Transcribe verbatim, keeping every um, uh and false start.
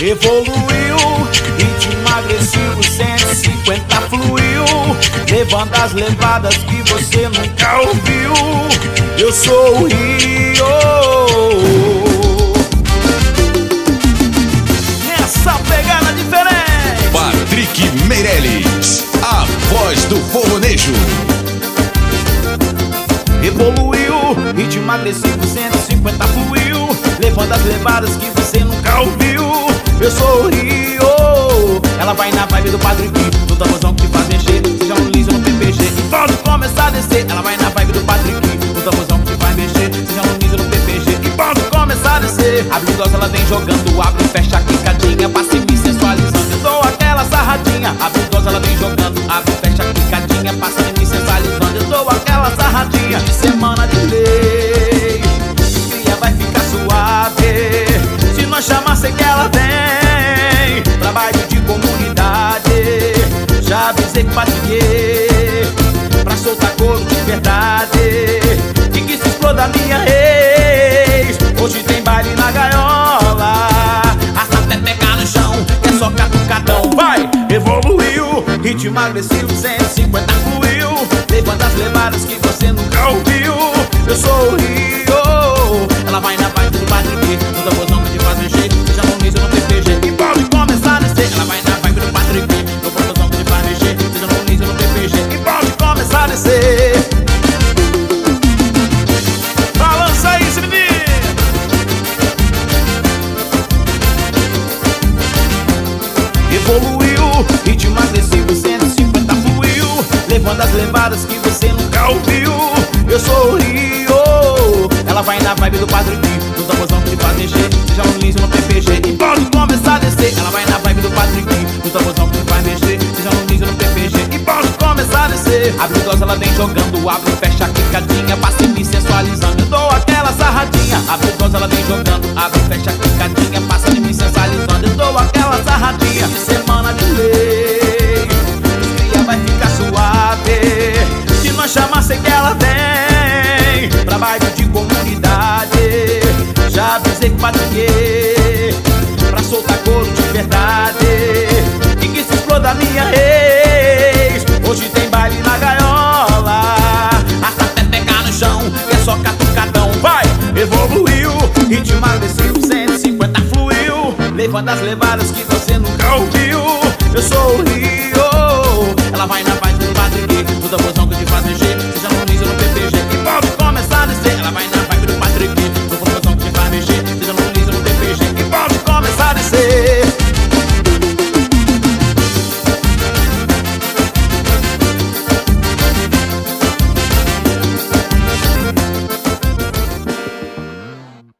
Evoluiu, ritmo agressivo, cento e cinquenta fluiu, levando as levadas que você nunca ouviu. Eu sou o Rio. Essa pegada diferente. Patrick Meirelles, a voz do forronejo. Evoluiu, ritmo agressivo, cento e cinquenta fluiu, levando as levadas que você nunca ouviu. Eu sou o Rio. Ela vai na vibe do Patrick, no tamborzão que te faz mexer, seja no liso ou no P P G. E pode começar a descer. Ela vai na vibe do Patrick, no tamborzão que te faz mexer, seja no liso ou no P P G. E pode começar a descer. A habilidosa ela vem jogando, abre e fecha a quicadinha, passa me sensualizando, eu dou aquela sarradinha. A habilidosa ela vem jogando, abre e fecha a quicadinha, passa me sensualizando, eu dou aquela sarradinha. De semana de lei, cria vai ficar suave. Se nós chamar, sei que ela vem. Trabalho de comunidade, já avisei que batiguei, pra soltar couro de verdade, e que se exploda minha ex. Hoje tem baile na gaiola, hasta até pegar no chão, que é só catucadão. Vai! Evoluiu, ritmo agressivo, cento e cinquenta fluiu, levando as levadas que você nunca ouviu. Eu sou o Rio. Ela vai na vibe do Patrick, no tamborzão que te faz mexer, seja no liso ou no P P G. E pode começar a descer. Ela vai na vibe do Patrick, no tamborzão que te faz mexer, seja no liso ou no P P G. E pode começar a descer. Balança aí, se menino. Evoluiu, ritmo agressivo, cento e cinquenta fluiu, levando as levadas que você nunca ouviu. Eu sou o Rio. Ela vai na vibe do Patrick, no tamborzão que te faz mexer, seja no liso ou no P P G. E pode começar a descer. Ela vai na vibe do Patrick, no tamborzão que te faz mexer, seja no liso ou no P P G. E pode começar a descer. A habilidosa ela vem jogando, abre e fecha a quicadinha, passa me sensualizando, eu dou aquela sarradinha. A habilidosa ela vem jogando, abre e fecha a quicadinha, passa me sensualizando, eu dou aquela sarradinha. De semana de lei, cria vai ficar suave. Se nós chamar, sei que ela vem. Trabalho de comunidade, já avisei que batiguei, pra soltar couro de verdade, e que se exploda minha ex. Hoje tem baile na gaiola, hasta até pegar no chão, que é só catucadão. Vai! Evoluiu, ritmo agressivo, cento e cinquenta fluiu, levando as levadas que você nunca ouviu. Eu sou o Rio. Ela vai na vibe do Patrick, no tamborzão